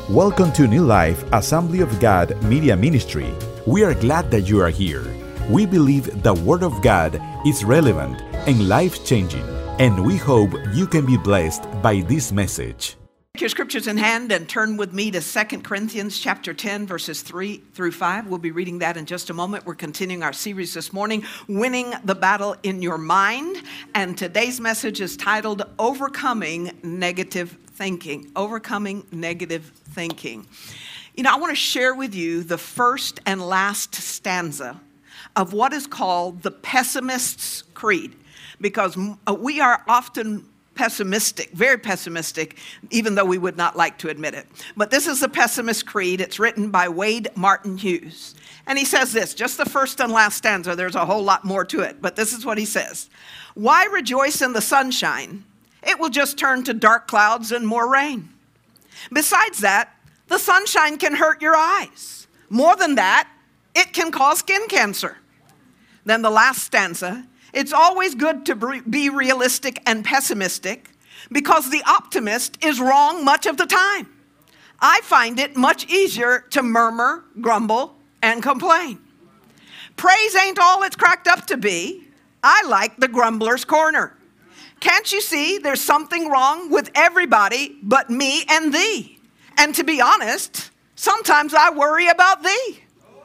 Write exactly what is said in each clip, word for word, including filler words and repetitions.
Welcome to New Life Assembly of God Media Ministry. We are glad that you are here. We believe the Word of God is relevant and life-changing, and we hope you can be blessed by this message. Take your scriptures in hand and turn with me to Second Corinthians chapter ten, verses three through five. We'll be reading that in just a moment. We're continuing our series this morning, Winning the Battle in Your Mind. And today's message is titled, Overcoming Negative Thinking. Overcoming Negative Thinking. You know, I want to share with you the first and last stanza of what is called the Pessimist's Creed, because we are often pessimistic, very pessimistic, even though we would not like to admit it. But this is the Pessimist's Creed. It's written by Wade Martin Hughes. And he says this, just the first and last stanza, there's a whole lot more to it, but this is what he says. Why rejoice in the sunshine? It will just turn to dark clouds and more rain. Besides that, the sunshine can hurt your eyes. More than that, it can cause skin cancer. Then the last stanza, it's always good to be realistic and pessimistic because the optimist is wrong much of the time. I find it much easier to murmur, grumble, and complain. Praise ain't all it's cracked up to be. I like the grumbler's corner. Can't you see there's something wrong with everybody but me and thee? And to be honest, sometimes I worry about thee.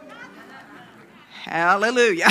Hallelujah.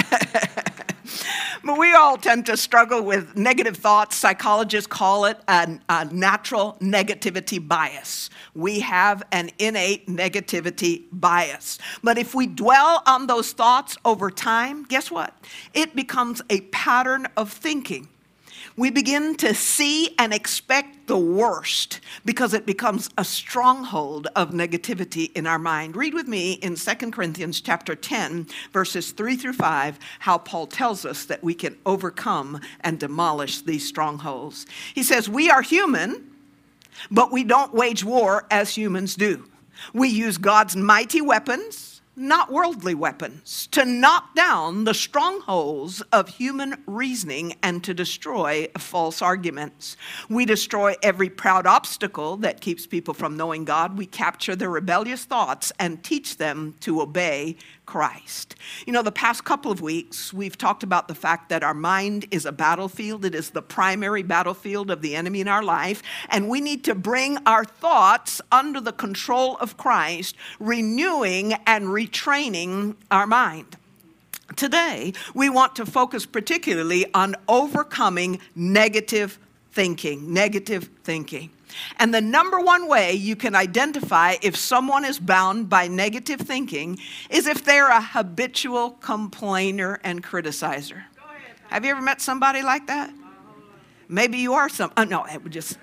But we all tend to struggle with negative thoughts. Psychologists call it a, a natural negativity bias. We have an innate negativity bias. But if we dwell on those thoughts over time, guess what? It becomes a pattern of thinking. We begin to see and expect the worst because it becomes a stronghold of negativity in our mind. Read with me in Second Corinthians chapter ten, verses three through five, how Paul tells us that we can overcome and demolish these strongholds. He says, we are human, but we don't wage war as humans do. We use God's mighty weapons, not worldly weapons, to knock down the strongholds of human reasoning and to destroy false arguments. We destroy every proud obstacle that keeps people from knowing God. We capture their rebellious thoughts and teach them to obey Christ. You know, the past couple of weeks, we've talked about the fact that our mind is a battlefield. It is the primary battlefield of the enemy in our life, and we need to bring our thoughts under the control of Christ, renewing and retraining our mind. Today, we want to focus particularly on overcoming negative thinking, negative thinking. And the number one way you can identify if someone is bound by negative thinking is if they're a habitual complainer and criticizer. Have you ever met somebody like that? Maybe you are some. Oh, no, it would just.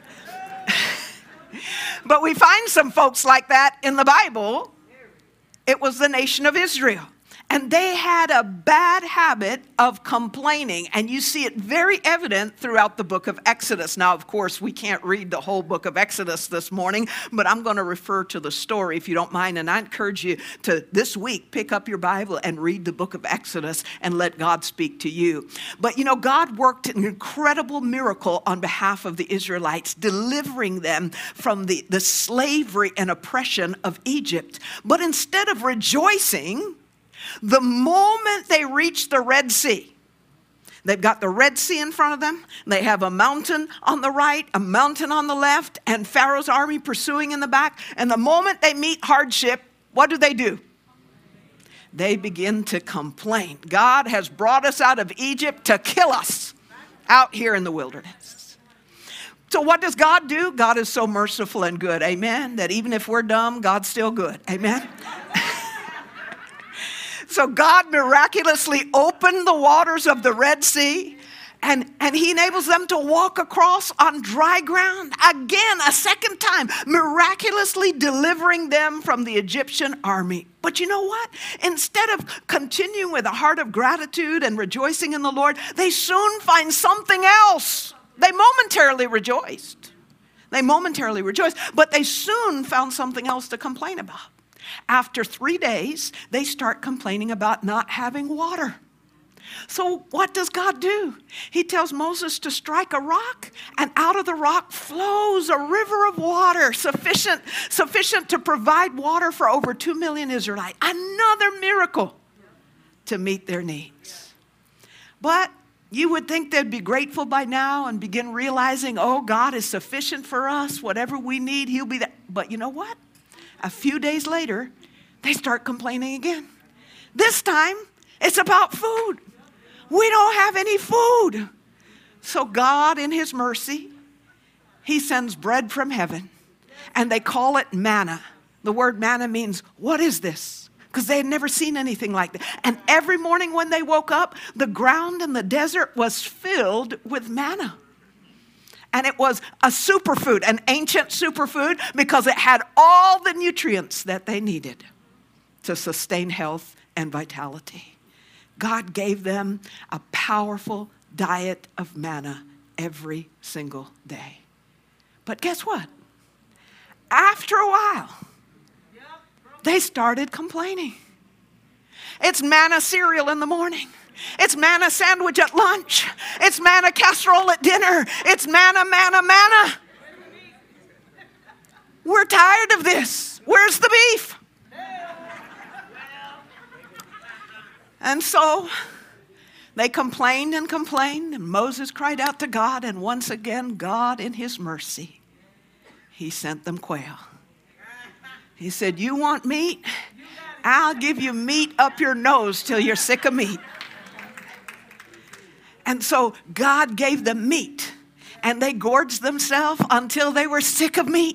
But we find some folks like that in the Bible. It was the nation of Israel. And they had a bad habit of complaining. And you see it very evident throughout the book of Exodus. Now, of course, we can't read the whole book of Exodus this morning, but I'm going to refer to the story, if you don't mind. And I encourage you to, this week, pick up your Bible and read the book of Exodus and let God speak to you. But, you know, God worked an incredible miracle on behalf of the Israelites, delivering them from the, the slavery and oppression of Egypt. But instead of rejoicing, the moment they reach the Red Sea, they've got the Red Sea in front of them. They have a mountain on the right, a mountain on the left, and Pharaoh's army pursuing in the back. And the moment they meet hardship, what do they do? They begin to complain. God has brought us out of Egypt to kill us out here in the wilderness. So what does God do? God is so merciful and good, amen, that even if we're dumb, God's still good, amen. So God miraculously opened the waters of the Red Sea, and, and he enables them to walk across on dry ground again, a second time, miraculously delivering them from the Egyptian army. But you know what? Instead of continuing with a heart of gratitude and rejoicing in the Lord, they soon find something else. They momentarily rejoiced. They momentarily rejoiced, but they soon found something else to complain about. After three days, they start complaining about not having water. So what does God do? He tells Moses to strike a rock, and out of the rock flows a river of water sufficient, sufficient to provide water for over two million Israelites. Another miracle to meet their needs. But you would think they'd be grateful by now and begin realizing, oh, God is sufficient for us. Whatever we need, he'll be there. But you know what? A few days later, they start complaining again. This time, it's about food. We don't have any food. So God, in his mercy, he sends bread from heaven. And they call it manna. The word manna means, what is this? Because they had never seen anything like that. And every morning when they woke up, the ground in the desert was filled with manna. And it was a superfood, an ancient superfood, because it had all the nutrients that they needed to sustain health and vitality. God gave them a powerful diet of manna every single day. But guess what? After a while, they started complaining. It's manna cereal in the morning. It's manna sandwich at lunch. It's manna casserole at dinner. It's manna, manna, manna. We're tired of this. Where's the beef? And so they complained and complained, and Moses cried out to God, and once again, God in his mercy, he sent them quail. He said, you want meat? I'll give you meat up your nose till you're sick of meat. And so God gave them meat, and they gorged themselves until they were sick of meat.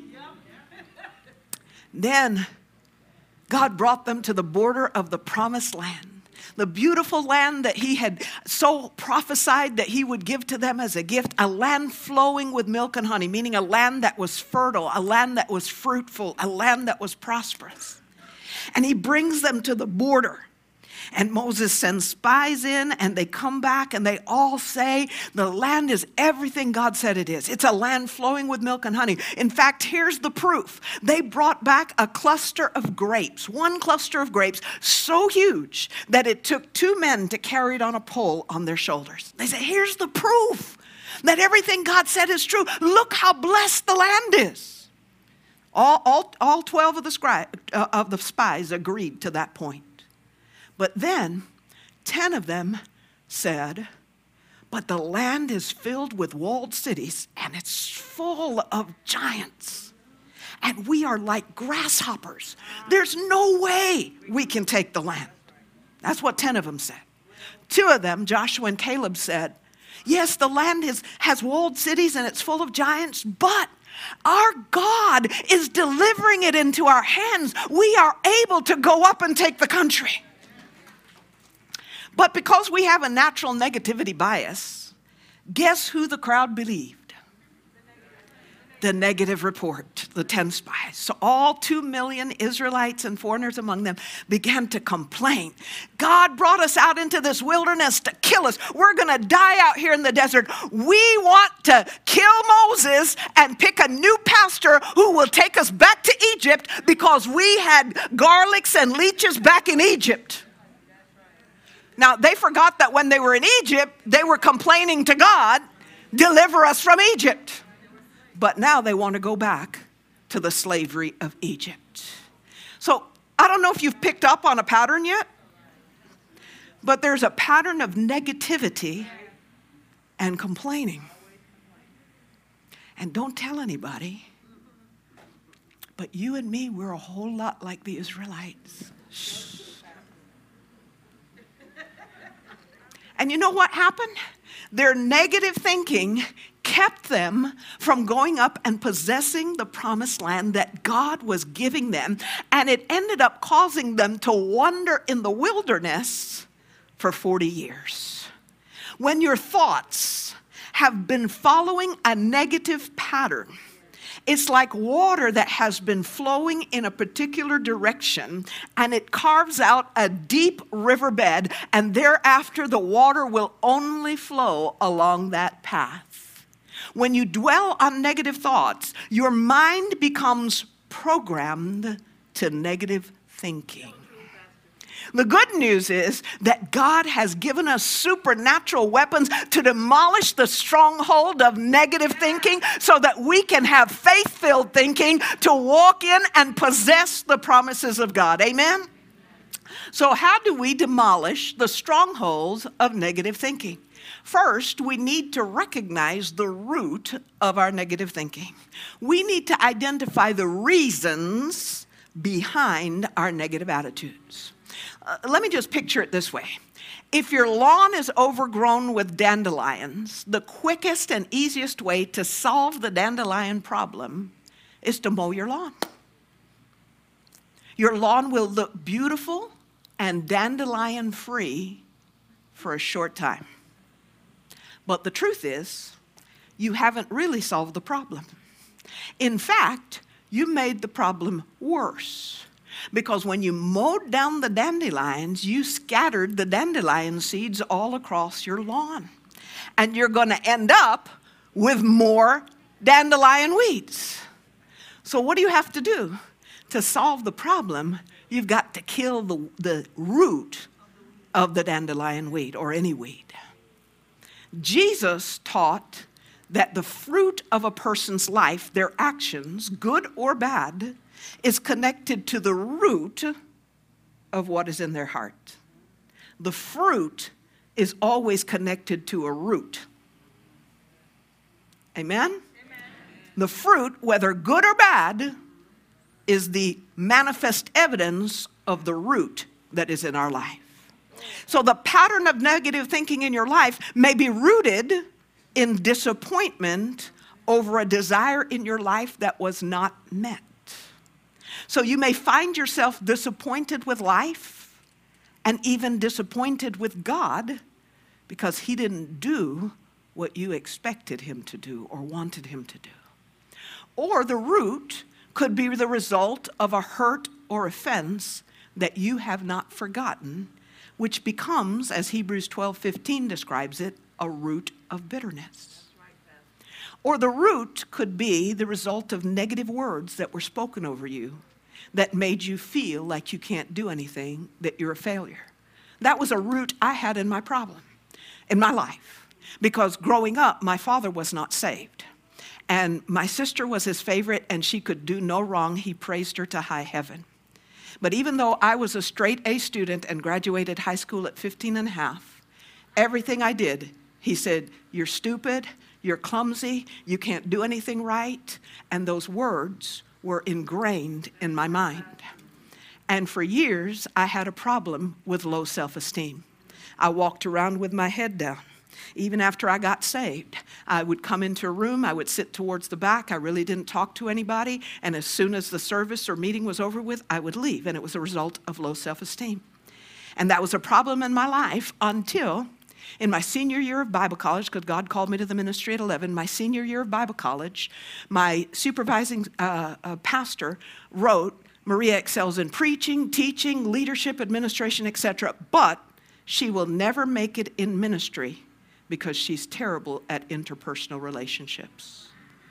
Then God brought them to the border of the promised land. The beautiful land that he had so prophesied that he would give to them as a gift, a land flowing with milk and honey, meaning a land that was fertile, a land that was fruitful, a land that was prosperous. And he brings them to the border. And Moses sends spies in, and they come back, and they all say, the land is everything God said it is. It's a land flowing with milk and honey. In fact, here's the proof. They brought back a cluster of grapes, one cluster of grapes, so huge that it took two men to carry it on a pole on their shoulders. They said, here's the proof that everything God said is true. Look how blessed the land is. All, all, all twelve of the, scri- uh, of the spies agreed to that point. But then, ten of them said, but the land is filled with walled cities, and it's full of giants. And we are like grasshoppers. There's no way we can take the land. That's what ten of them said. Two of them, Joshua and Caleb, said, yes, the land is, has walled cities, and it's full of giants, but our God is delivering it into our hands. We are able to go up and take the country. But because we have a natural negativity bias, guess who the crowd believed? The negative report, the ten spies. So all two million Israelites and foreigners among them began to complain. God brought us out into this wilderness to kill us. We're going to die out here in the desert. We want to kill Moses and pick a new pastor who will take us back to Egypt because we had garlics and leeches back in Egypt. Now, they forgot that when they were in Egypt, they were complaining to God, deliver us from Egypt. But now they want to go back to the slavery of Egypt. So, I don't know if you've picked up on a pattern yet, but there's a pattern of negativity and complaining. And don't tell anybody, but you and me, we're a whole lot like the Israelites. Shh. And you know what happened? Their negative thinking kept them from going up and possessing the promised land that God was giving them. And it ended up causing them to wander in the wilderness for forty years. When your thoughts have been following a negative pattern, it's like water that has been flowing in a particular direction, and it carves out a deep riverbed, and thereafter the water will only flow along that path. When you dwell on negative thoughts, your mind becomes programmed to negative thinking. The good news is that God has given us supernatural weapons to demolish the stronghold of negative thinking so that we can have faith-filled thinking to walk in and possess the promises of God. Amen? So how do we demolish the strongholds of negative thinking? First, we need to recognize the root of our negative thinking. We need to identify the reasons behind our negative attitudes. Uh, let me just picture it this way. If your lawn is overgrown with dandelions, the quickest and easiest way to solve the dandelion problem is to mow your lawn. Your lawn will look beautiful and dandelion-free for a short time. But the truth is, you haven't really solved the problem. In fact, you made the problem worse. Because when you mowed down the dandelions, you scattered the dandelion seeds all across your lawn. And you're going to end up with more dandelion weeds. So what do you have to do? To solve the problem, you've got to kill the, the root of the dandelion weed or any weed. Jesus taught that the fruit of a person's life, their actions, good or bad, is connected to the root of what is in their heart. The fruit is always connected to a root. Amen? Amen? The fruit, whether good or bad, is the manifest evidence of the root that is in our life. So the pattern of negative thinking in your life may be rooted in disappointment over a desire in your life that was not met. So you may find yourself disappointed with life and even disappointed with God because he didn't do what you expected him to do or wanted him to do. Or the root could be the result of a hurt or offense that you have not forgotten, which becomes, as Hebrews twelve fifteen describes it, a root of bitterness. Or the root could be the result of negative words that were spoken over you that made you feel like you can't do anything, that you're a failure. That was a root I had in my problem, in my life, because growing up, my father was not saved. And my sister was his favorite, and she could do no wrong. He praised her to high heaven. But even though I was a straight A student and graduated high school at fifteen and a half, everything I did, he said, you're stupid, you're clumsy, you can't do anything right. And those words were ingrained in my mind. And for years, I had a problem with low self-esteem. I walked around with my head down. Even after I got saved, I would come into a room, I would sit towards the back, I really didn't talk to anybody, and as soon as the service or meeting was over with, I would leave, and it was a result of low self-esteem. And that was a problem in my life until in my senior year of Bible college, because God called me to the ministry at eleven, my senior year of Bible college, my supervising uh, uh, pastor wrote, Maria excels in preaching, teaching, leadership, administration, et cetera, but she will never make it in ministry because she's terrible at interpersonal relationships.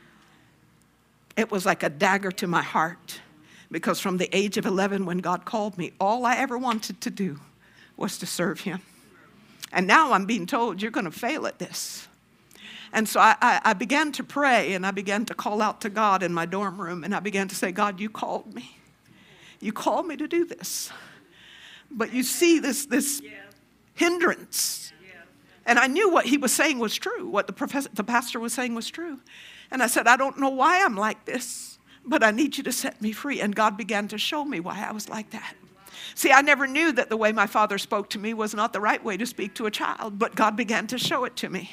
It was like a dagger to my heart, because from the age of eleven, when God called me, all I ever wanted to do was to serve him. And now I'm being told, you're going to fail at this. And so I, I, I began to pray, and I began to call out to God in my dorm room, and I began to say, God, you called me. You called me to do this. But you see this, this hindrance. And I knew what he was saying was true, what the professor, the pastor was saying was true. And I said, I don't know why I'm like this, but I need you to set me free. And God began to show me why I was like that. See, I never knew that the way my father spoke to me was not the right way to speak to a child, but God began to show it to me.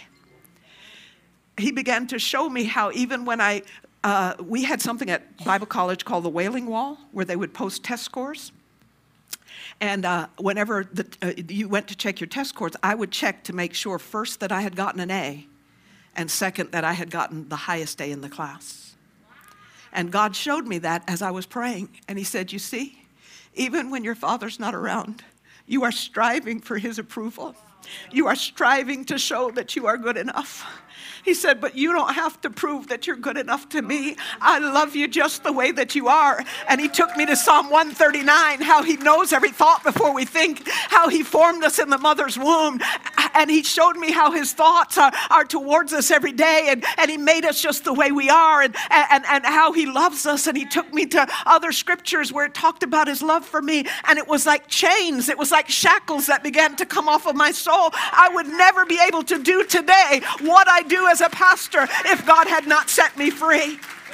He began to show me how even when I, uh, we had something at Bible college called the Wailing Wall, where they would post test scores. And uh, whenever the, uh, you went to check your test scores, I would check to make sure, first, that I had gotten an A, and second, that I had gotten the highest A in the class. And God showed me that as I was praying. And he said, you see, even when your father's not around, you are striving for his approval. You are striving to show that you are good enough. He said, but you don't have to prove that you're good enough to me. I love you just the way that you are. And he took me to Psalm one thirty-nine, how he knows every thought before we think, how he formed us in the mother's womb. And he showed me how his thoughts are, are towards us every day. And, and he made us just the way we are, and, and, and how he loves us. And he took me to other scriptures where it talked about his love for me. And it was like chains. It was like shackles that began to come off of my soul. I would never be able to do today what I do as a pastor if God had not set me free.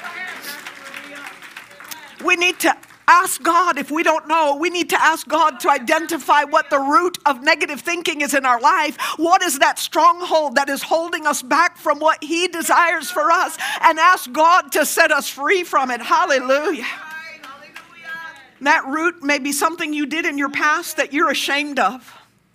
We need to ask God. If we don't know, we need to ask God to identify what the root of negative thinking is in our life. What is that stronghold that is holding us back from what he desires for us? And ask God to set us free from it. Hallelujah. That root may be something you did in your past that you're ashamed of.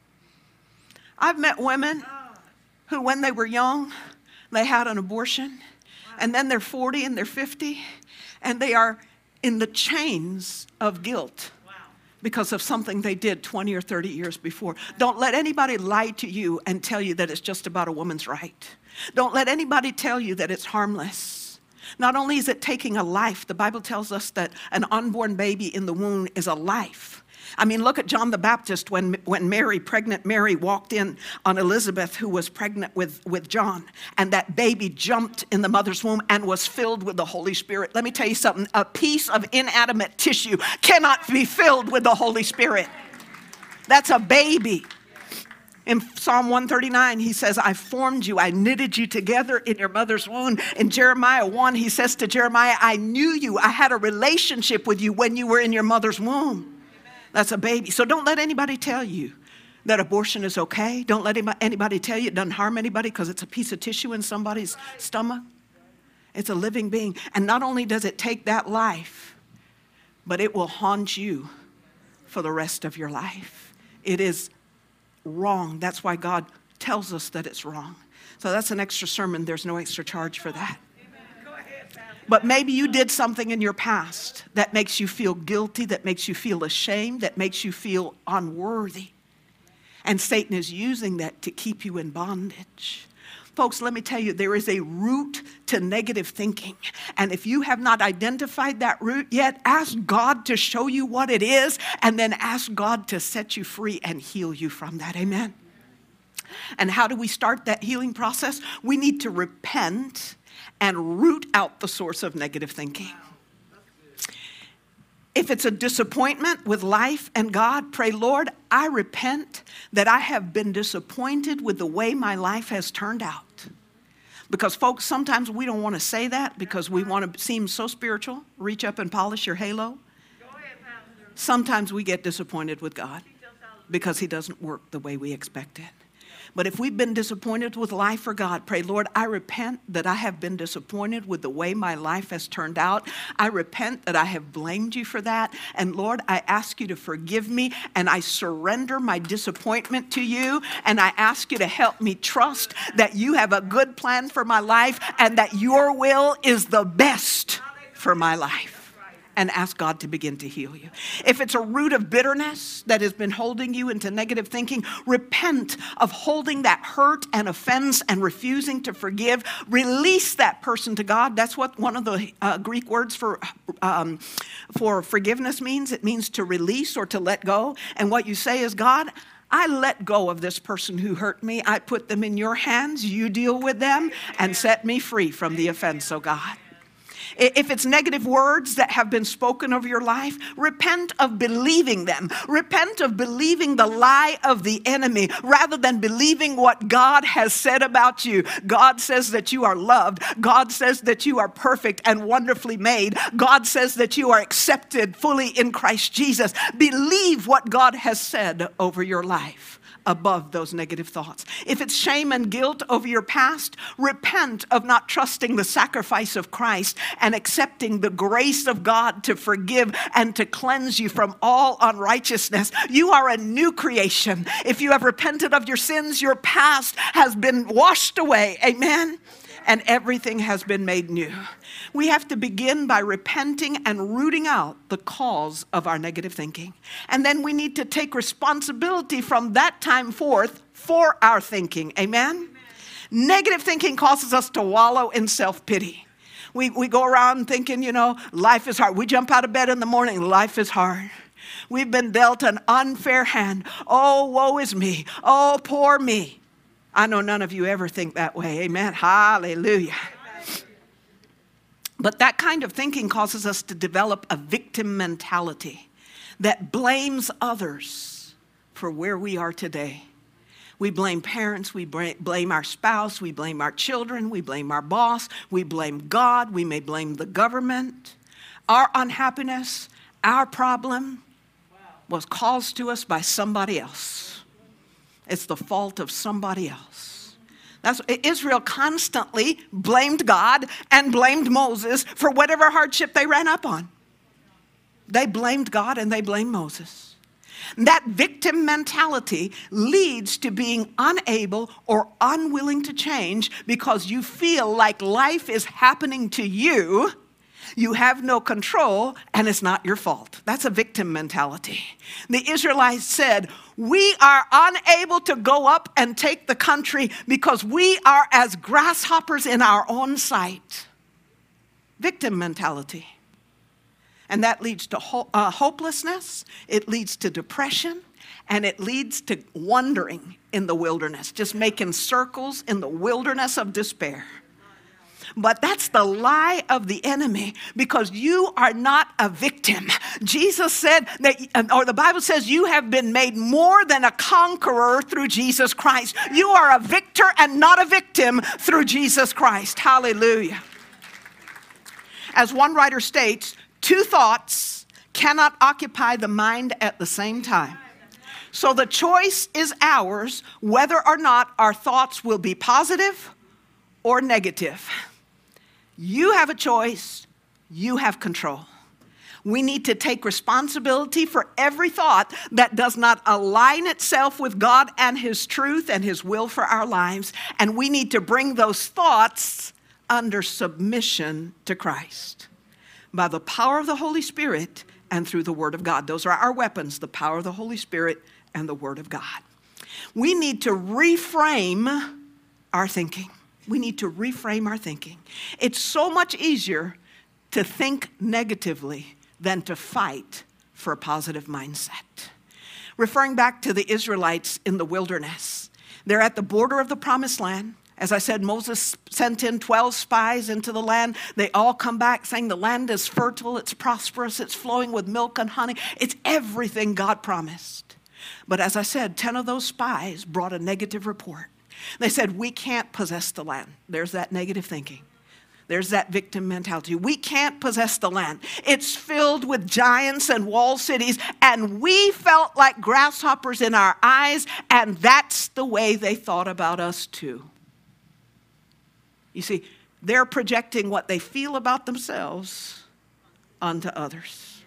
I've met women who, when they were young, they had an abortion, and then they're forty and they're fifty, and they are in the chains of guilt because of something they did twenty or thirty years before. Don't let anybody lie to you and tell you that it's just about a woman's right. Don't let anybody tell you that it's harmless. Not only is it taking a life, the Bible tells us that an unborn baby in the womb is a life. I mean, look at John the Baptist when, when Mary, pregnant Mary, walked in on Elizabeth, who was pregnant with, with John. And that baby jumped in the mother's womb and was filled with the Holy Spirit. Let me tell you something. A piece of inanimate tissue cannot be filled with the Holy Spirit. That's a baby. In Psalm one thirty-nine, he says, I formed you. I knitted you together in your mother's womb. In Jeremiah one, he says to Jeremiah, I knew you. I had a relationship with you when you were in your mother's womb. That's a baby. So don't let anybody tell you that abortion is okay. Don't let anybody tell you it doesn't harm anybody because it's a piece of tissue in somebody's stomach. It's a living being. And not only does it take that life, but it will haunt you for the rest of your life. It is wrong. That's why God tells us that it's wrong. So that's an extra sermon. There's no extra charge for that. But maybe you did something in your past that makes you feel guilty, that makes you feel ashamed, that makes you feel unworthy. And Satan is using that to keep you in bondage. Folks, let me tell you, there is a root to negative thinking. And if you have not identified that root yet, ask God to show you what it is, and then ask God to set you free and heal you from that. Amen. And how do we start that healing process? We need to repent and root out the source of negative thinking. If it's a disappointment with life and God, pray, Lord, I repent that I have been disappointed with the way my life has turned out. Because folks, sometimes we don't want to say that because we want to seem so spiritual, reach up and polish your halo. Sometimes we get disappointed with God because he doesn't work the way we expected. But if we've been disappointed with life or God, pray, Lord, I repent that I have been disappointed with the way my life has turned out. I repent that I have blamed you for that. And Lord, I ask you to forgive me, and I surrender my disappointment to you. And I ask you to help me trust that you have a good plan for my life and that your will is the best for my life. And ask God to begin to heal you. If it's a root of bitterness that has been holding you into negative thinking, repent of holding that hurt and offense and refusing to forgive. Release that person to God. That's what one of the uh, Greek words for, um, for forgiveness means. It means to release or to let go. And what you say is, God, I let go of this person who hurt me. I put them in your hands. You deal with them and set me free from the offense, oh God. If it's negative words that have been spoken over your life, repent of believing them. Repent of believing the lie of the enemy rather than believing what God has said about you. God says that you are loved. God says that you are perfect and wonderfully made. God says that you are accepted fully in Christ Jesus. Believe what God has said over your life above those negative thoughts. If it's shame and guilt over your past, repent of not trusting the sacrifice of Christ and accepting the grace of God to forgive and to cleanse you from all unrighteousness. You are a new creation. If you have repented of your sins, your past has been washed away. Amen. And everything has been made new. We have to begin by repenting and rooting out the cause of our negative thinking. And then we need to take responsibility from that time forth for our thinking. Amen? Negative thinking causes us to wallow in self-pity. We, we go around thinking, you know, life is hard. We jump out of bed in the morning, life is hard. We've been dealt an unfair hand. Oh, woe is me. Oh, poor me. I know none of you ever think that way. Amen. Hallelujah. But that kind of thinking causes us to develop a victim mentality that blames others for where we are today. We blame parents, we blame our spouse, we blame our children, we blame our boss, we blame God, we may blame the government. Our unhappiness, our problem was caused to us by somebody else. It's the fault of somebody else. That's, Israel constantly blamed God and blamed Moses for whatever hardship they ran up on. They blamed God and they blamed Moses. That victim mentality leads to being unable or unwilling to change because you feel like life is happening to you, you have no control, and it's not your fault. That's a victim mentality. The Israelites said, we are unable to go up and take the country because we are as grasshoppers in our own sight. Victim mentality. And that leads to ho- uh, hopelessness, it leads to depression, and it leads to wandering in the wilderness, just making circles in the wilderness of despair. But that's the lie of the enemy, because you are not a victim. Jesus said that, or the Bible says, you have been made more than a conqueror through Jesus Christ. You are a victor and not a victim through Jesus Christ. Hallelujah. As one writer states, two thoughts cannot occupy the mind at the same time. So the choice is ours whether or not our thoughts will be positive or negative. You have a choice. You have control. We need to take responsibility for every thought that does not align itself with God and His truth and His will for our lives. And we need to bring those thoughts under submission to Christ. By the power of the Holy Spirit and through the Word of God. Those are our weapons, the power of the Holy Spirit and the Word of God. We need to reframe our thinking. We need to reframe our thinking. It's so much easier to think negatively than to fight for a positive mindset. Referring back to the Israelites in the wilderness, they're at the border of the Promised Land. As I said, Moses sent in twelve spies into the land. They all come back saying the land is fertile, it's prosperous, it's flowing with milk and honey. It's everything God promised. But as I said, ten of those spies brought a negative report. They said, we can't possess the land. There's that negative thinking. There's that victim mentality. We can't possess the land. It's filled with giants and walled cities, and we felt like grasshoppers in our eyes, and that's the way they thought about us too. You see, they're projecting what they feel about themselves onto others.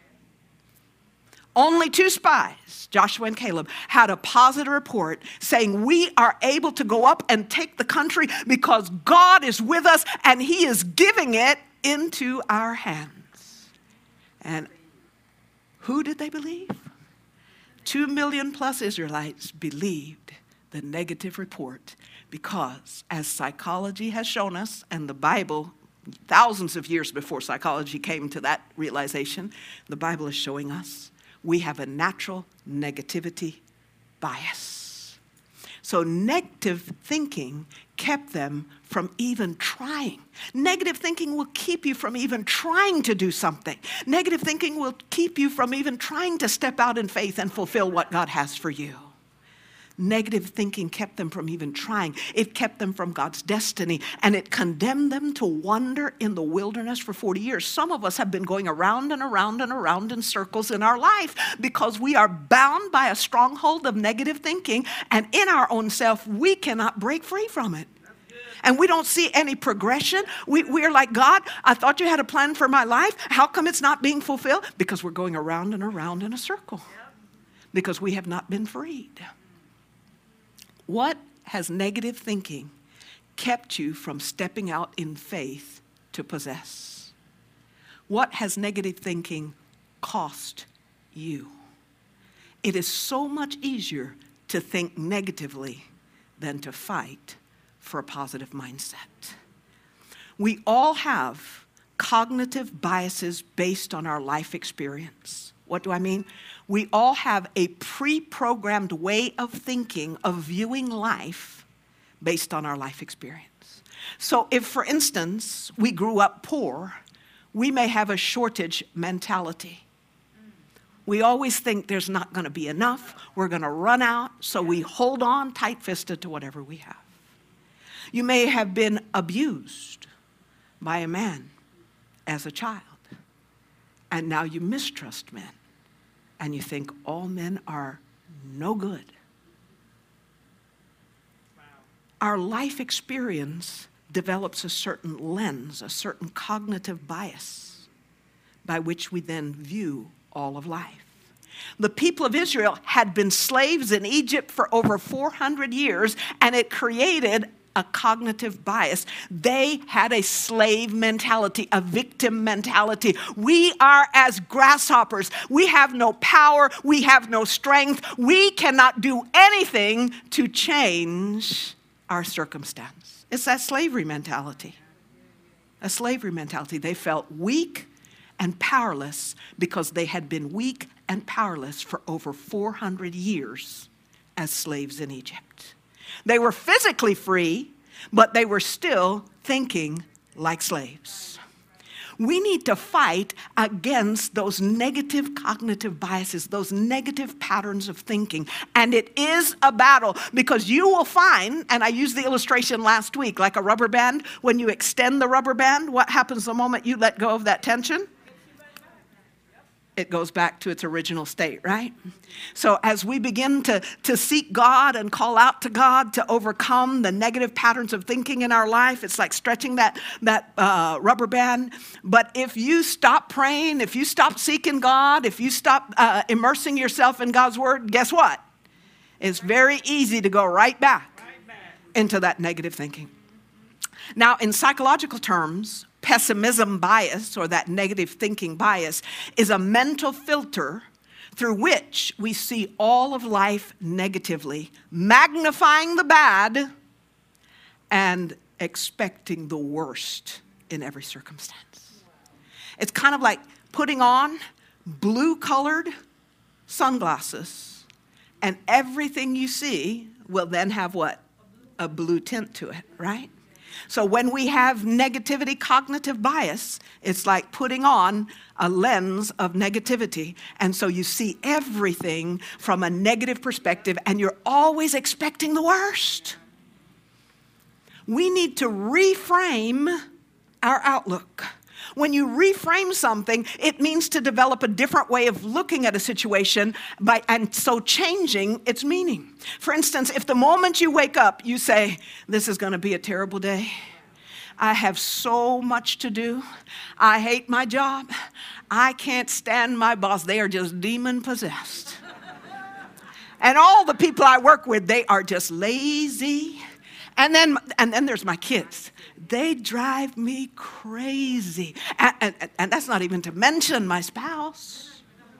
Only two spies, Joshua and Caleb, had a positive report saying we are able to go up and take the country because God is with us and He is giving it into our hands. And who did they believe? Two million plus Israelites believed the negative report. Because, as psychology has shown us, and the Bible, thousands of years before psychology came to that realization, the Bible is showing us we have a natural negativity bias. So negative thinking kept them from even trying. Negative thinking will keep you from even trying to do something. Negative thinking will keep you from even trying to step out in faith and fulfill what God has for you. Negative thinking kept them from even trying. It kept them from God's destiny, and it condemned them to wander in the wilderness for forty years. Some of us have been going around and around and around in circles in our life because we are bound by a stronghold of negative thinking, and in our own self, we cannot break free from it. And we don't see any progression. We, we're like, God, I thought you had a plan for my life. How come it's not being fulfilled? Because we're going around and around in a circle. Because we have not been freed. What has negative thinking kept you from stepping out in faith to possess? What has negative thinking cost you? It is so much easier to think negatively than to fight for a positive mindset. We all have cognitive biases based on our life experience. What do I mean? We all have a pre-programmed way of thinking, of viewing life based on our life experience. So if, for instance, we grew up poor, we may have a shortage mentality. We always think there's not going to be enough. We're going to run out, so we hold on tight-fisted to whatever we have. You may have been abused by a man as a child, and now you mistrust men, and you think all men are no good. Wow. Our life experience develops a certain lens, a certain cognitive bias by which we then view all of life. The people of Israel had been slaves in Egypt for over four hundred years, and it created a cognitive bias. They had a slave mentality, a victim mentality. We are as grasshoppers. We have no power. We have no strength. We cannot do anything to change our circumstance. It's that slavery mentality. A slavery mentality. They felt weak and powerless because they had been weak and powerless for over four hundred years as slaves in Egypt. They were physically free, but they were still thinking like slaves. We need to fight against those negative cognitive biases, those negative patterns of thinking. And it is a battle, because you will find, and I used the illustration last week, like a rubber band. When you extend the rubber band, what happens the moment you let go of that tension? It goes back to its original state, right? So as we begin to, to seek God and call out to God to overcome the negative patterns of thinking in our life, it's like stretching that, that uh, rubber band. But if you stop praying, if you stop seeking God, if you stop uh, immersing yourself in God's word, guess what? It's very easy to go right back into that negative thinking. Now, in psychological terms, pessimism bias, or that negative thinking bias, is a mental filter through which we see all of life negatively, magnifying the bad and expecting the worst in every circumstance. It's kind of like putting on blue-colored sunglasses, and everything you see will then have what? A blue tint to it, right? So when we have negativity, cognitive bias, it's like putting on a lens of negativity. And so you see everything from a negative perspective, and you're always expecting the worst. We need to reframe our outlook. When you reframe something, it means to develop a different way of looking at a situation, by, and so changing its meaning. For instance, if the moment you wake up, you say, this is going to be a terrible day. I have so much to do. I hate my job. I can't stand my boss. They are just demon-possessed. And all the people I work with, they are just lazy. And then, and then there's my kids. They drive me crazy. And, and, and that's not even to mention my spouse.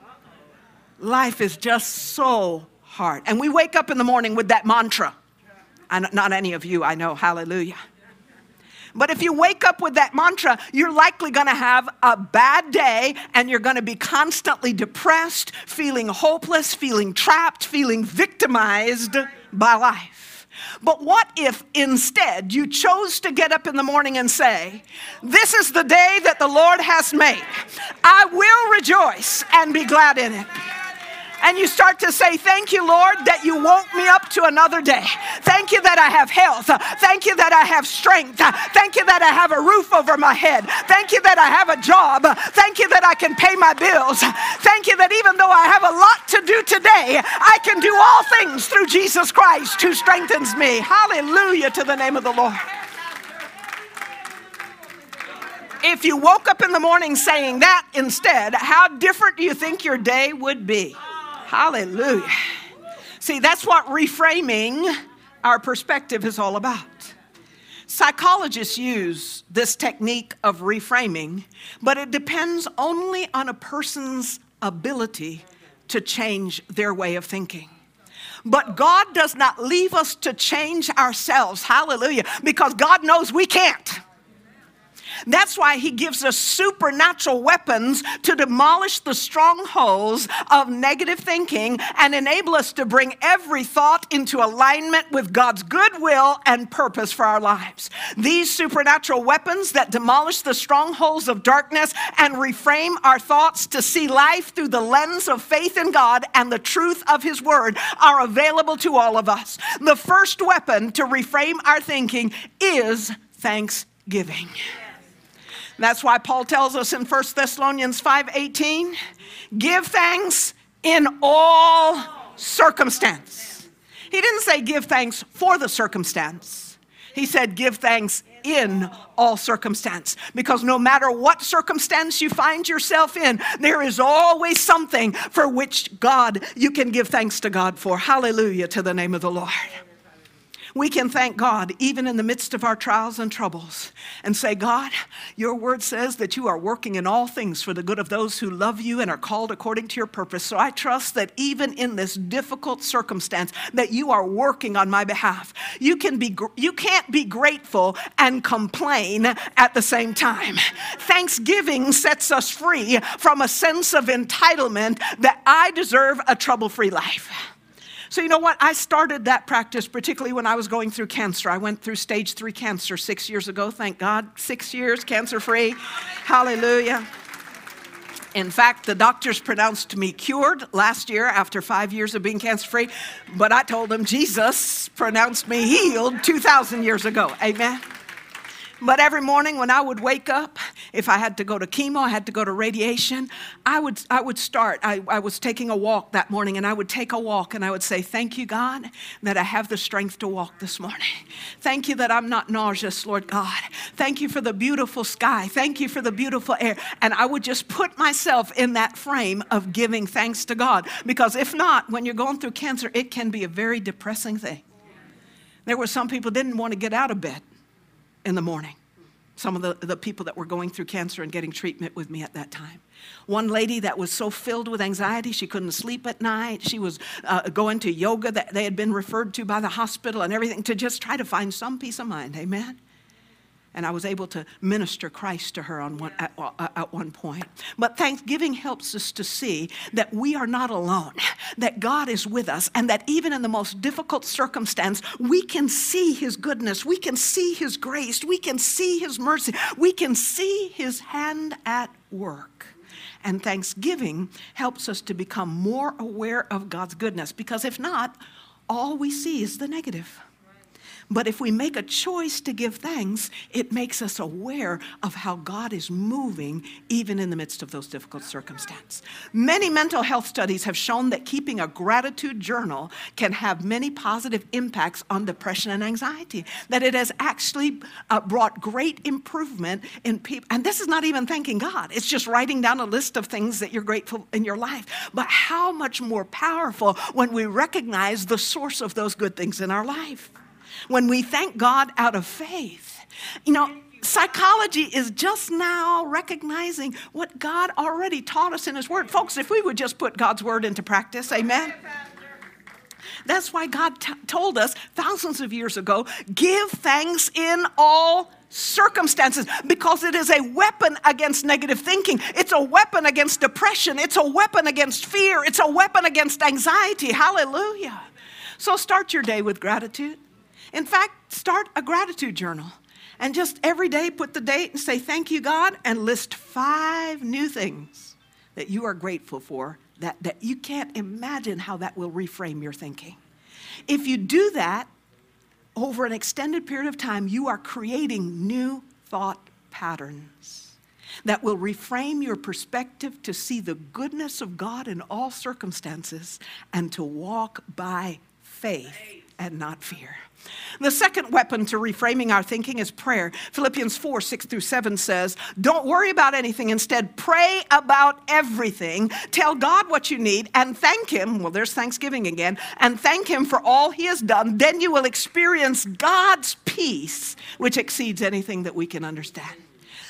Life is just so hard. And we wake up in the morning with that mantra. And not any of you, I know, hallelujah. But if you wake up with that mantra, you're likely going to have a bad day, and you're going to be constantly depressed, feeling hopeless, feeling trapped, feeling victimized by life. But what if instead you chose to get up in the morning and say, this is the day that the Lord has made. I will rejoice and be glad in it. And you start to say, thank you, Lord, that you woke me up to another day. Thank you that I have health. Thank you that I have strength. Thank you that I have a roof over my head. Thank you that I have a job. Thank you that I can pay my bills. Thank you that even though I have a lot to do today, I can do all things through Jesus Christ who strengthens me. Hallelujah to the name of the Lord. If you woke up in the morning saying that instead, how different do you think your day would be? Hallelujah. See, that's what reframing our perspective is all about. Psychologists use this technique of reframing, but it depends only on a person's ability to change their way of thinking. But God does not leave us to change ourselves. Hallelujah. Because God knows we can't. That's why he gives us supernatural weapons to demolish the strongholds of negative thinking and enable us to bring every thought into alignment with God's good will and purpose for our lives. These supernatural weapons that demolish the strongholds of darkness and reframe our thoughts to see life through the lens of faith in God and the truth of his word are available to all of us. The first weapon to reframe our thinking is thanksgiving. That's why Paul tells us in First Thessalonians five eighteen, give thanks in all circumstance. He didn't say give thanks for the circumstance. He said give thanks in all circumstance. Because no matter what circumstance you find yourself in, there is always something for which God, you can give thanks to God for. Hallelujah to the name of the Lord. We can thank God even in the midst of our trials and troubles and say, God, your word says that you are working in all things for the good of those who love you and are called according to your purpose. So I trust that even in this difficult circumstance that you are working on my behalf. You can be, you can't be grateful and complain at the same time. Thanksgiving sets us free from a sense of entitlement that I deserve a trouble-free life. So you know what? I started that practice particularly when I was going through cancer. I went through stage three cancer six years ago. Thank God. Six years cancer-free. Hallelujah. In fact, the doctors pronounced me cured last year after five years of being cancer-free. But I told them Jesus pronounced me healed two thousand years ago. Amen. But every morning when I would wake up, if I had to go to chemo, I had to go to radiation, I would I would start. I, I was taking a walk that morning, and I would take a walk, and I would say, thank you, God, that I have the strength to walk this morning. Thank you that I'm not nauseous, Lord God. Thank you for the beautiful sky. Thank you for the beautiful air. And I would just put myself in that frame of giving thanks to God. Because if not, when you're going through cancer, it can be a very depressing thing. There were some people who didn't want to get out of bed in the morning. Some of the, the people that were going through cancer and getting treatment with me at that time. One lady that was so filled with anxiety, she couldn't sleep at night. She was uh, going to yoga that they had been referred to by the hospital and everything to just try to find some peace of mind. Amen. And I was able to minister Christ to her on one, at, at one point. But Thanksgiving helps us to see that we are not alone, that God is with us, and that even in the most difficult circumstance, we can see his goodness, we can see his grace, we can see his mercy, we can see his hand at work. And Thanksgiving helps us to become more aware of God's goodness, because if not, all we see is the negative. But if we make a choice to give thanks, it makes us aware of how God is moving even in the midst of those difficult circumstances. Many mental health studies have shown that keeping a gratitude journal can have many positive impacts on depression and anxiety, that it has actually uh, brought great improvement in people. And this is not even thanking God. It's just writing down a list of things that you're grateful in your life. But how much more powerful when we recognize the source of those good things in our life. When we thank God out of faith. You know, psychology is just now recognizing what God already taught us in his word. Folks, if we would just put God's word into practice, amen? That's why God t- told us thousands of years ago, give thanks in all circumstances, because it is a weapon against negative thinking. It's a weapon against depression. It's a weapon against fear. It's a weapon against anxiety. Hallelujah. So start your day with gratitude. In fact, start a gratitude journal and just every day put the date and say, thank you, God, and list five new things that you are grateful for that, that you can't imagine how that will reframe your thinking. If you do that over an extended period of time, you are creating new thought patterns that will reframe your perspective to see the goodness of God in all circumstances and to walk by faith and not fear. The second weapon to reframing our thinking is prayer. Philippians four, six through seven says, don't worry about anything. Instead, pray about everything. Tell God what you need and thank him. Well, there's Thanksgiving again. And thank him for all he has done. Then you will experience God's peace, which exceeds anything that we can understand.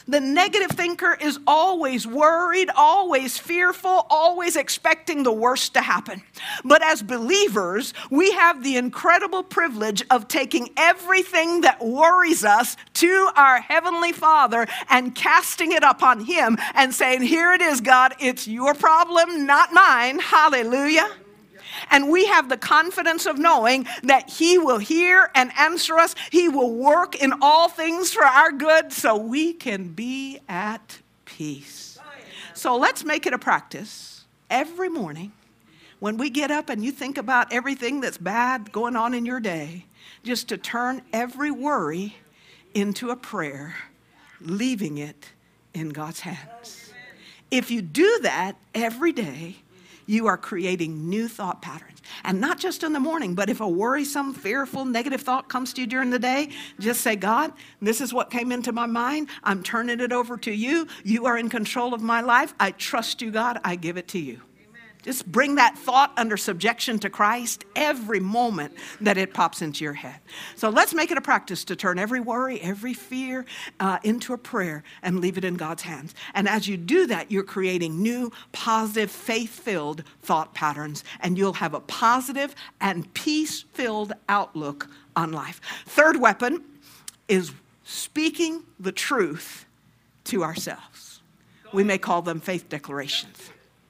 The negative thinker is always worried, always fearful, always expecting the worst to happen. But as believers, we have the incredible privilege of taking everything that worries us to our Heavenly Father and casting it upon Him and saying, here it is, God, it's your problem, not mine. Hallelujah. And we have the confidence of knowing that He will hear and answer us. He will work in all things for our good so we can be at peace. So let's make it a practice every morning when we get up and you think about everything that's bad going on in your day, just to turn every worry into a prayer, leaving it in God's hands. If you do that every day, you are creating new thought patterns. And not just in the morning, but if a worrisome, fearful, negative thought comes to you during the day, just say, God, this is what came into my mind. I'm turning it over to you. You are in control of my life. I trust you, God. I give it to you. Just bring that thought under subjection to Christ every moment that it pops into your head. So let's make it a practice to turn every worry, every fear uh, into a prayer and leave it in God's hands. And as you do that, you're creating new, positive, faith-filled thought patterns, and you'll have a positive and peace-filled outlook on life. Third weapon is speaking the truth to ourselves. We may call them faith declarations.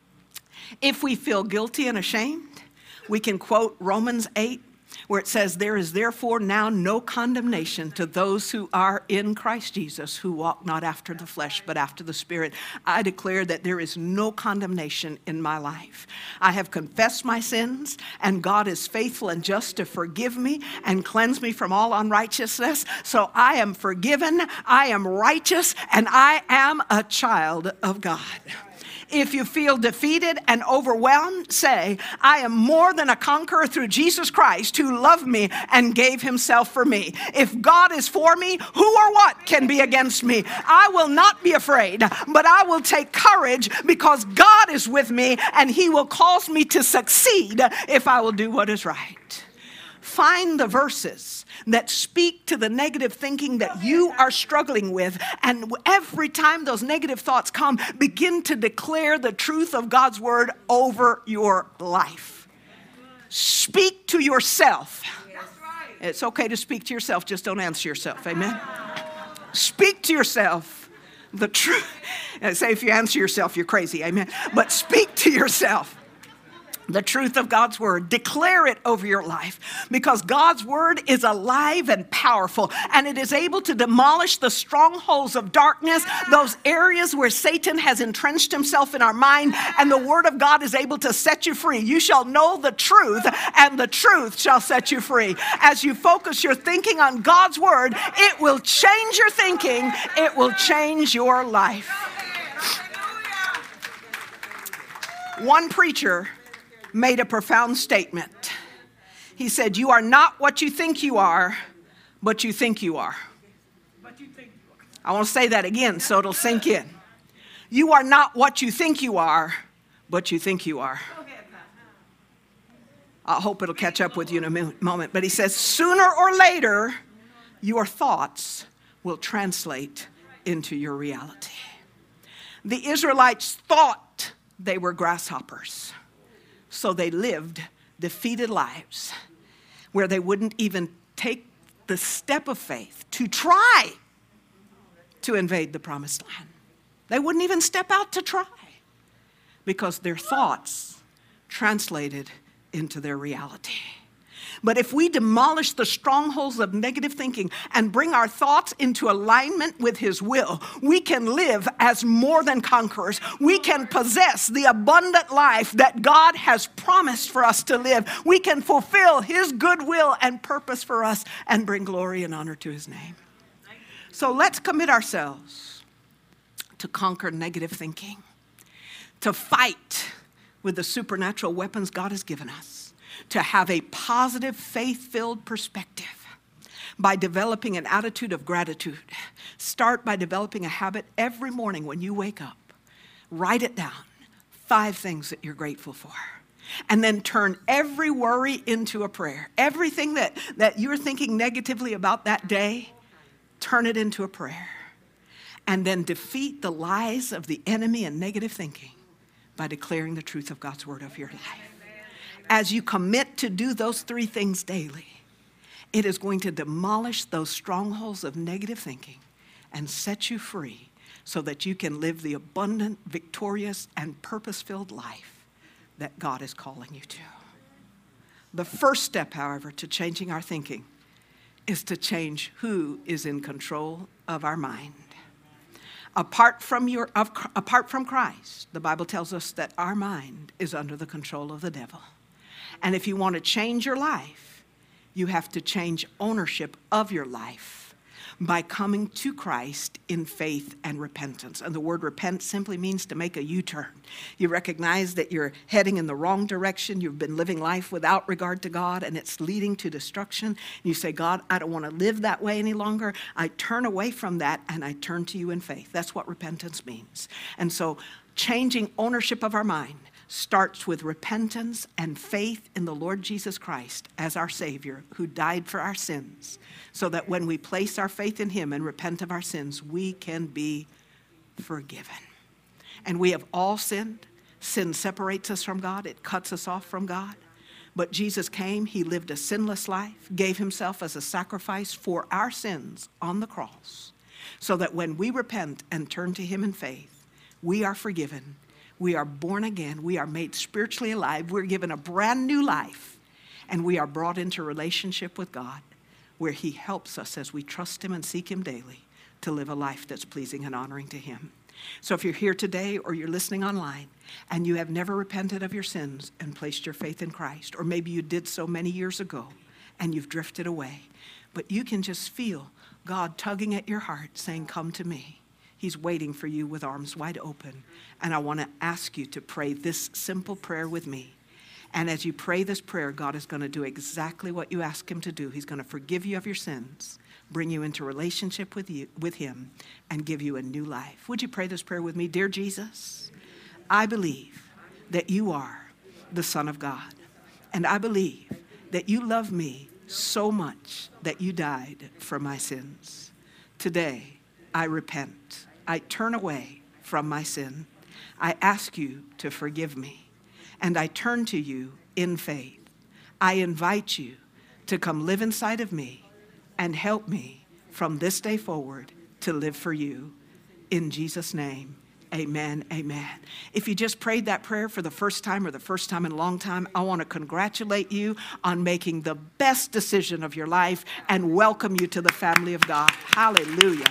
If we feel guilty and ashamed, we can quote Romans eight, where it says, there is therefore now no condemnation to those who are in Christ Jesus, who walk not after the flesh, but after the Spirit. I declare that there is no condemnation in my life. I have confessed my sins, and God is faithful and just to forgive me and cleanse me from all unrighteousness. So I am forgiven, I am righteous, and I am a child of God. If you feel defeated and overwhelmed, say, I am more than a conqueror through Jesus Christ, who loved me and gave Himself for me. If God is for me, who or what can be against me? I will not be afraid, but I will take courage because God is with me, and He will cause me to succeed if I will do what is right. Find the verses that speak to the negative thinking that you are struggling with. And every time those negative thoughts come, begin to declare the truth of God's word over your life. Speak to yourself. It's okay to speak to yourself, just don't answer yourself. Amen. Speak to yourself the truth. Say if you answer yourself, you're crazy. Amen. But speak to yourself the truth of God's word. Declare it over your life, because God's word is alive and powerful, and it is able to demolish the strongholds of darkness, those areas where Satan has entrenched himself in our mind, and the word of God is able to set you free. You shall know the truth, and the truth shall set you free. As you focus your thinking on God's word, it will change your thinking. It will change your life. One preacher made a profound statement. He said, you are not what you think you are, but you think you are. I want to say that again so it'll sink in. You are not what you think you are, but you think you are. I hope it'll catch up with you in a moment. But he says, sooner or later, your thoughts will translate into your reality. The Israelites thought they were grasshoppers. So they lived defeated lives where they wouldn't even take the step of faith to try to invade the promised land. They wouldn't even step out to try because their thoughts translated into their reality. But if we demolish the strongholds of negative thinking and bring our thoughts into alignment with His will, we can live as more than conquerors. We can possess the abundant life that God has promised for us to live. We can fulfill His good will and purpose for us and bring glory and honor to His name. So let's commit ourselves to conquer negative thinking, to fight with the supernatural weapons God has given us, to have a positive, faith-filled perspective by developing an attitude of gratitude. Start by developing a habit every morning when you wake up. Write it down. Five things that you're grateful for. And then turn every worry into a prayer. Everything that, that you're thinking negatively about that day, turn it into a prayer. and then defeat the lies of the enemy and negative thinking by declaring the truth of God's word of your life. As you commit to do those three things daily, it is going to demolish those strongholds of negative thinking and set you free so that you can live the abundant, victorious, and purpose-filled life that God is calling you to. The first step, however, to changing our thinking is to change who is in control of our mind. Apart from your, of, apart from Christ, the Bible tells us that our mind is under the control of the devil. And if you want to change your life, you have to change ownership of your life by coming to Christ in faith and repentance. And the word repent simply means to make a U-turn. You recognize that you're heading in the wrong direction. You've been living life without regard to God, and it's leading to destruction. You say, God, I don't want to live that way any longer. I turn away from that, and I turn to you in faith. That's what repentance means. And so changing ownership of our mind starts with repentance and faith in the Lord Jesus Christ as our Savior, who died for our sins, so that when we place our faith in him and repent of our sins, we can be forgiven. And we have all sinned. Sin separates us from God. It cuts us off from God. But Jesus came. He lived a sinless life, gave himself as a sacrifice for our sins on the cross, so that when we repent and turn to him in faith, we are forgiven. We are born again. We are made spiritually alive. We're given a brand new life. And we are brought into relationship with God, where he helps us as we trust him and seek him daily to live a life that's pleasing and honoring to him. So if you're here today or you're listening online and you have never repented of your sins and placed your faith in Christ, or maybe you did so many years ago and you've drifted away, but you can just feel God tugging at your heart saying, come to me. He's waiting for you with arms wide open. And I want to ask you to pray this simple prayer with me. And as you pray this prayer, God is going to do exactly what you ask him to do. He's going to forgive you of your sins, bring you into relationship with you, with him, and give you a new life. Would you pray this prayer with me? Dear Jesus, I believe that you are the Son of God. And I believe that you love me so much that you died for my sins. Today, I repent. I turn away from my sin. I ask you to forgive me. And I turn to you in faith. I invite you to come live inside of me and help me from this day forward to live for you. In Jesus' name, amen, amen. If you just prayed that prayer for the first time or the first time in a long time, I want to congratulate you on making the best decision of your life and welcome you to the family of God. Hallelujah.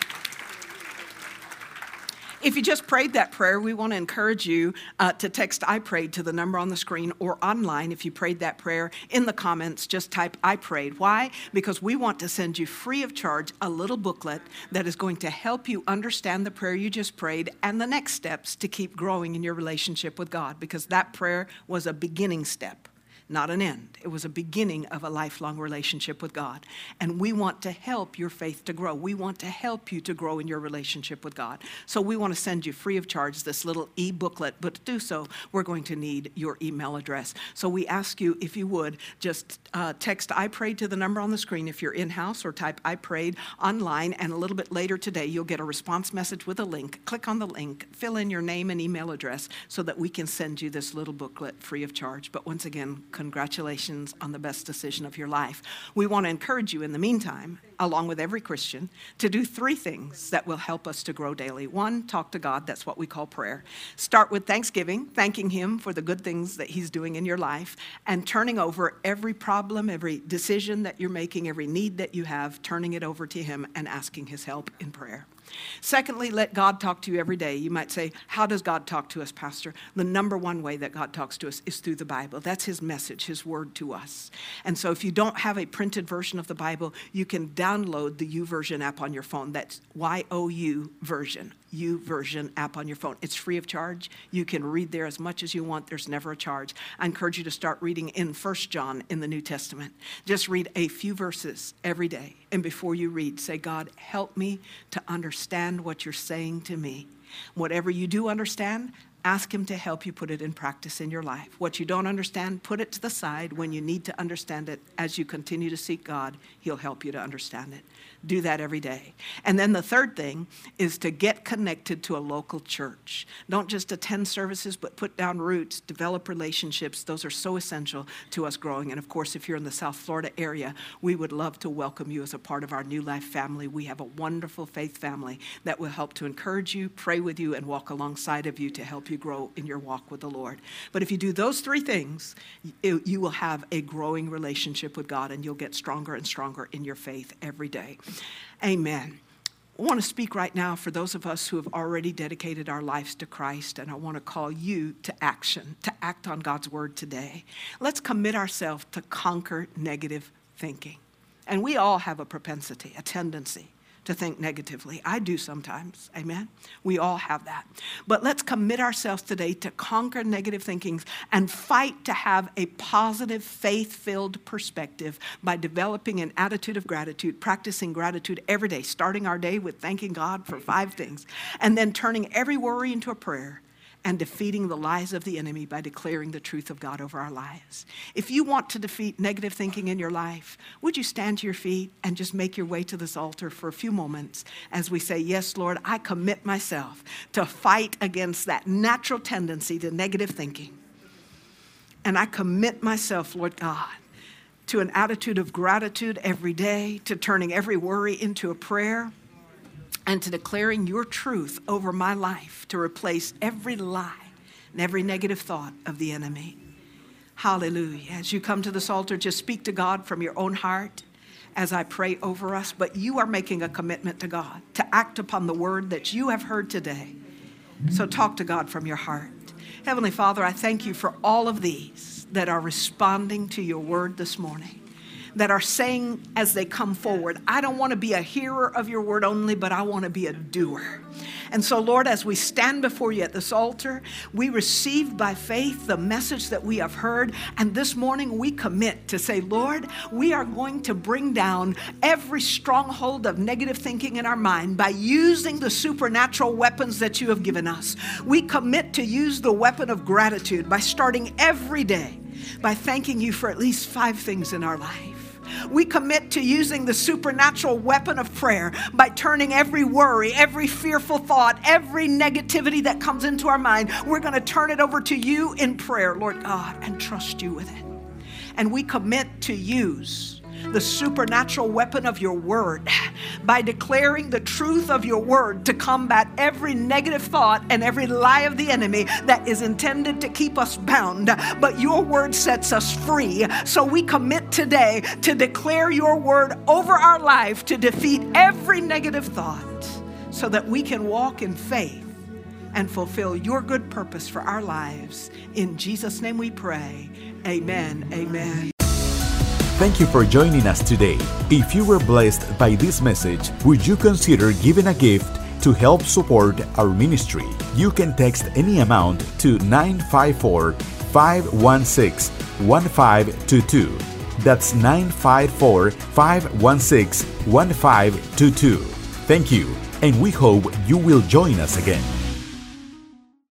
If you just prayed that prayer, we want to encourage you uh, to text I prayed to the number on the screen, or online. If you prayed that prayer, in the comments, just type I prayed. Why? Because we want to send you free of charge a little booklet that is going to help you understand the prayer you just prayed and the next steps to keep growing in your relationship with God, because that prayer was a beginning step, not an end. It was a beginning of a lifelong relationship with God. And we want to help your faith to grow. We want to help you to grow in your relationship with God. So we want to send you free of charge this little e-booklet. But to do so, we're going to need your email address. So we ask you, if you would, just uh, text I prayed to the number on the screen if you're in-house, or type I prayed online. And a little bit later today, you'll get a response message with a link. Click on the link, fill in your name and email address so that we can send you this little booklet free of charge. But once again, congratulations on the best decision of your life. We want to encourage you in the meantime, along with every Christian, to do three things that will help us to grow daily. One, talk to God. That's what we call prayer. Start with thanksgiving, thanking him for the good things that he's doing in your life, and turning over every problem, every decision that you're making, every need that you have, turning it over to him and asking his help in prayer. Secondly, let God talk to you every day. You might say, how does God talk to us, Pastor? The number one way that God talks to us is through the Bible. That's his message, his word to us. And so if you don't have a printed version of the Bible, you can download the YouVersion app on your phone. That's Y O U version. YouVersion app on your phone. It's free of charge. You can read there as much as you want. There's never a charge. I encourage you to start reading in First John in the New Testament. Just read a few verses every day. And before you read, say, God, help me to understand what you're saying to me. Whatever you do understand, Ask him to help you put it in practice in your life. What you don't understand, put it to the side. When you need to understand it, as you continue to seek God, he'll help you to understand it. Do that every day. And then the third thing is to get connected to a local church. Don't just attend services, but put down roots, develop relationships. Those are so essential to us growing. And of course, if you're in the South Florida area, we would love to welcome you as a part of our New Life family. We have a wonderful faith family that will help to encourage you, pray with you, and walk alongside of you to help you grow in your walk with the Lord. But if you do those three things, you, you will have a growing relationship with God, and you'll get stronger and stronger in your faith every day. Amen. I want to speak right now for those of us who have already dedicated our lives to Christ, and I want to call you to action, to act on God's word today. Let's commit ourselves to conquer negative thinking. And we all have a propensity, a tendency to think negatively. I do sometimes, amen? We all have that. But let's commit ourselves today to conquer negative thinkings and fight to have a positive, faith-filled perspective by developing an attitude of gratitude, practicing gratitude every day, starting our day with thanking God for five things, and then turning every worry into a prayer, and defeating the lies of the enemy by declaring the truth of God over our lives. If you want to defeat negative thinking in your life, would you stand to your feet and just make your way to this altar for a few moments as we say, yes, Lord, I commit myself to fight against that natural tendency to negative thinking. And I commit myself, Lord God, to an attitude of gratitude every day, to turning every worry into a prayer, and to declaring your truth over my life to replace every lie and every negative thought of the enemy. Hallelujah. As you come to this altar, just speak to God from your own heart as I pray over us. But you are making a commitment to God to act upon the word that you have heard today. So talk to God from your heart. Heavenly Father, I thank you for all of these that are responding to your word this morning, that are saying as they come forward, I don't want to be a hearer of your word only, but I want to be a doer. And so, Lord, as we stand before you at this altar, we receive by faith the message that we have heard. And this morning we commit to say, Lord, we are going to bring down every stronghold of negative thinking in our mind by using the supernatural weapons that you have given us. We commit to use the weapon of gratitude by starting every day by thanking you for at least five things in our life. We commit to using the supernatural weapon of prayer by turning every worry, every fearful thought, every negativity that comes into our mind, we're going to turn it over to you in prayer, Lord God, and trust you with it. And we commit to use the supernatural weapon of your word by declaring the truth of your word to combat every negative thought and every lie of the enemy that is intended to keep us bound. But your word sets us free. So we commit today to declare your word over our life to defeat every negative thought so that we can walk in faith and fulfill your good purpose for our lives. In Jesus' name we pray. Amen. Amen. Thank you for joining us today. If you were blessed by this message, would you consider giving a gift to help support our ministry? You can text any amount to nine five four, five one six, one five two two. That's nine five four, five one six, one five two two. Thank you, and we hope you will join us again.